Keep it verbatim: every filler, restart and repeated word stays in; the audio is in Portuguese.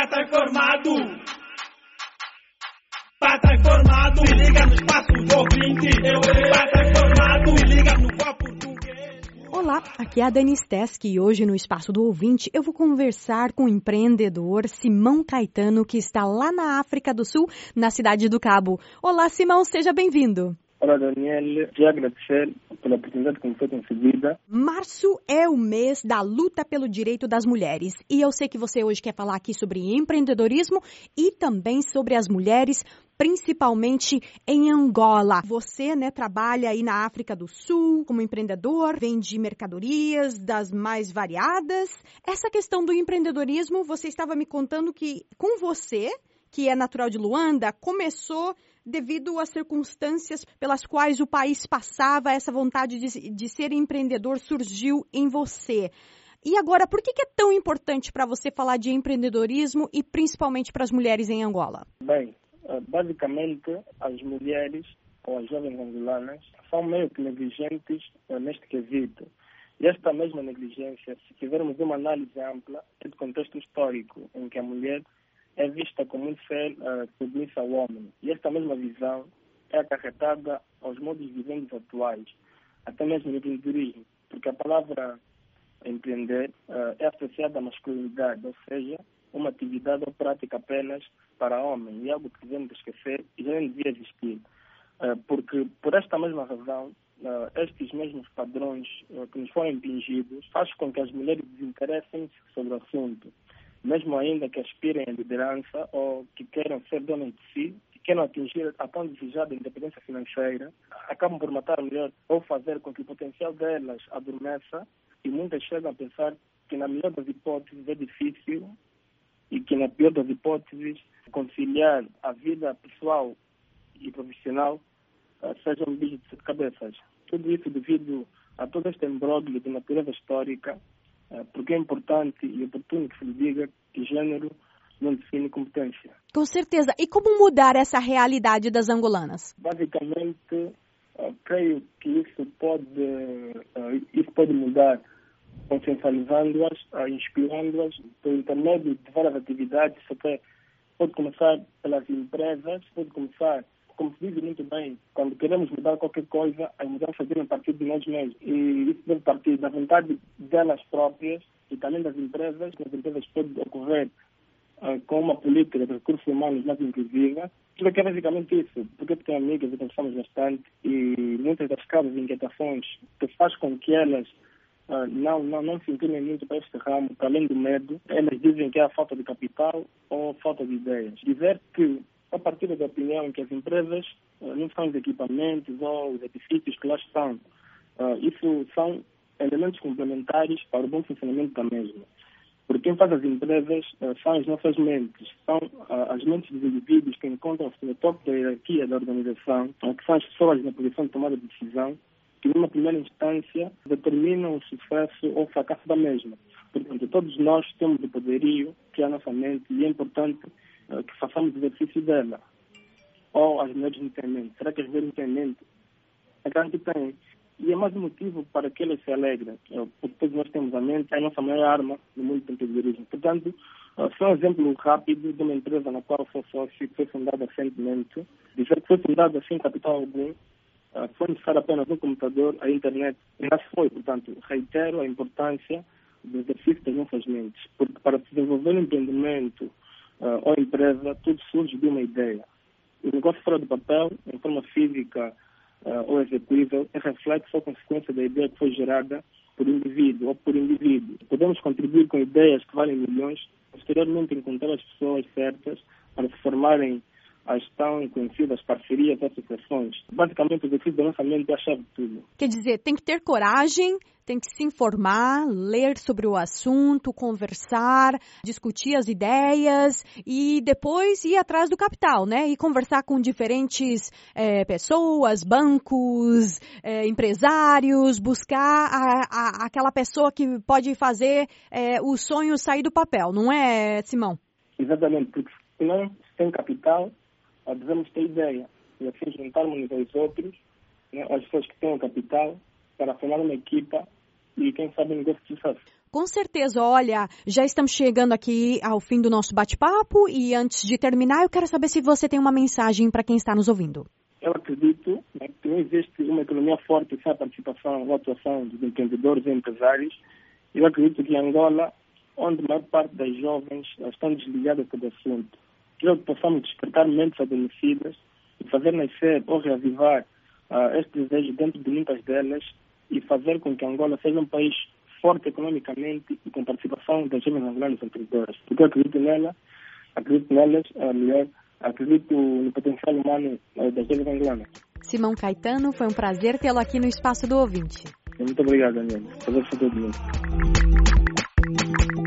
Pata informado. Pata informado. Se liga no espaço do ouvinte. Pata informado. Se liga no qual português. Olá, aqui é a Dani Stesk e hoje no Espaço do Ouvinte eu vou conversar com o empreendedor Simão Caetano, que está lá na África do Sul, na cidade do Cabo. Olá, Simão, seja bem-vindo. Olá, Daniel. Queria agradecer pela oportunidade que me foi concedida. Março é o mês da luta pelo direito das mulheres. E eu sei que você hoje quer falar aqui sobre empreendedorismo e também sobre as mulheres, principalmente em Angola. Você, né, trabalha aí na África do Sul como empreendedor, vende mercadorias das mais variadas. Essa questão do empreendedorismo, você estava me contando que com você, que é natural de Luanda, começou devido às circunstâncias pelas quais o país passava, essa vontade de, de ser empreendedor surgiu em você. E agora, por que, que é tão importante para você falar de empreendedorismo e principalmente para as mulheres em Angola? Bem, basicamente, as mulheres ou as jovens angolanas são meio que negligentes neste quesito. E esta mesma negligência, se tivermos uma análise ampla, é de contexto histórico, em que a mulher é vista como um ser uh, submissa ao homem. E esta mesma visão é acarretada aos modos de vivenda atuais, até mesmo no empreendedorismo, porque a palavra empreender uh, é associada à masculinidade, ou seja, uma atividade ou prática apenas para homem, e algo que devemos esquecer e já não devia existir. Uh, porque, por esta mesma razão, uh, estes mesmos padrões uh, que nos foram impingidos fazem com que as mulheres desinteressem-se sobre o assunto, mesmo ainda que aspirem à liderança ou que queiram ser donas de si, que queiram atingir a tão desejada independência financeira, acabam por matar a mulher ou fazer com que o potencial delas adormeça, e muitas chegam a pensar que na melhor das hipóteses é difícil e que na pior das hipóteses conciliar a vida pessoal e profissional uh, seja um bicho de sete cabeças. Tudo isso devido a todo este imbróglio de natureza histórica, porque é importante e oportuno que se lhe diga que gênero não define competência. Com certeza. E como mudar essa realidade das angolanas? Basicamente, uh, creio que isso pode, uh, isso pode mudar consciencializando-as, uh, inspirando-as por intermédio de várias atividades. Isso até pode começar pelas empresas, pode começar, como se diz muito bem, quando queremos mudar qualquer coisa, a mudança deve partir de nós mesmos. E isso deve partir da vontade delas próprias e também das empresas. As empresas podem ocorrer uh, com uma política de recursos humanos mais inclusiva. Tudo que é basicamente isso, porque tenho amigas e conversamos bastante, e muitas das causas e inquietações que faz com que elas uh, não, não, não se inclinem muito para este ramo, para além do medo, elas dizem que é a falta de capital ou falta de ideias. Dizer que a partir da opinião que as empresas uh, não são os equipamentos ou os edifícios que lá estão. Uh, isso são elementos complementares para o bom funcionamento da mesma. Porque quem faz as empresas uh, são as nossas mentes, são uh, as mentes dos indivíduos que encontram-se no topo da hierarquia da organização, uh, que são as pessoas na posição de tomada de decisão, que numa primeira instância determinam o sucesso ou o fracasso da mesma. Portanto, todos nós temos o poderio que é a nossa mente, e é importante que façamos exercício dela. Ou as mulheres não têm mente. Será que as mulheres não têm mente? A grande tem. E é mais um motivo para que elas se alegrem. Porque todos nós temos a mente, é a nossa maior arma no mundo do empreendedorismo. Portanto, foi um exemplo rápido de uma empresa na qual eu sou sócio, que foi fundada recentemente. Dizer que foi fundada sem capital algum, foi necessário apenas um computador, a internet já foi. Portanto, reitero a importância do exercício das nossas mentes. Porque para desenvolver um empreendimento Uh, ou empresa, tudo surge de uma ideia. O negócio fora do papel, em forma física uh, ou execuível, é reflexo ou consequência da ideia que foi gerada por indivíduo ou por indivíduo. Podemos contribuir com ideias que valem milhões, posteriormente encontrar as pessoas certas para se formarem as tão conhecidas parcerias ou associações. Basicamente, o exercício da nossa mente é a chave de tudo. Quer dizer, tem que ter coragem, tem que se informar, ler sobre o assunto, conversar, discutir as ideias e depois ir atrás do capital, né? E conversar com diferentes é, pessoas, bancos, é, empresários, buscar a, a, aquela pessoa que pode fazer é, o sonho sair do papel, não é, Simão? Exatamente, porque se não se tem capital, devemos ter ideia e assim juntarmos aos outros, né, as pessoas que têm o capital, para formar uma equipa e quem sabe um negócio de sucesso. Com certeza, olha, já estamos chegando aqui ao fim do nosso bate-papo e antes de terminar, eu quero saber se você tem uma mensagem para quem está nos ouvindo. Eu acredito, né, que não existe uma economia forte sem a participação ou atuação dos empreendedores e empresários. Eu acredito que em Angola, onde a maior parte das jovens estão desligadas do assunto, que possamos despertar mentes adormecidas e fazer nascer ou reavivar uh, este desejo dentro de muitas delas e fazer com que Angola seja um país forte economicamente e com participação das jovens angolanas empreendedoras. Porque eu acredito nela, acredito nelas, uh, melhor, acredito no potencial humano uh, das jovens angolanas. Simão Caetano, foi um prazer tê-lo aqui no Espaço do Ouvinte. Muito obrigado, Daniel. Prazer ser todo mundo.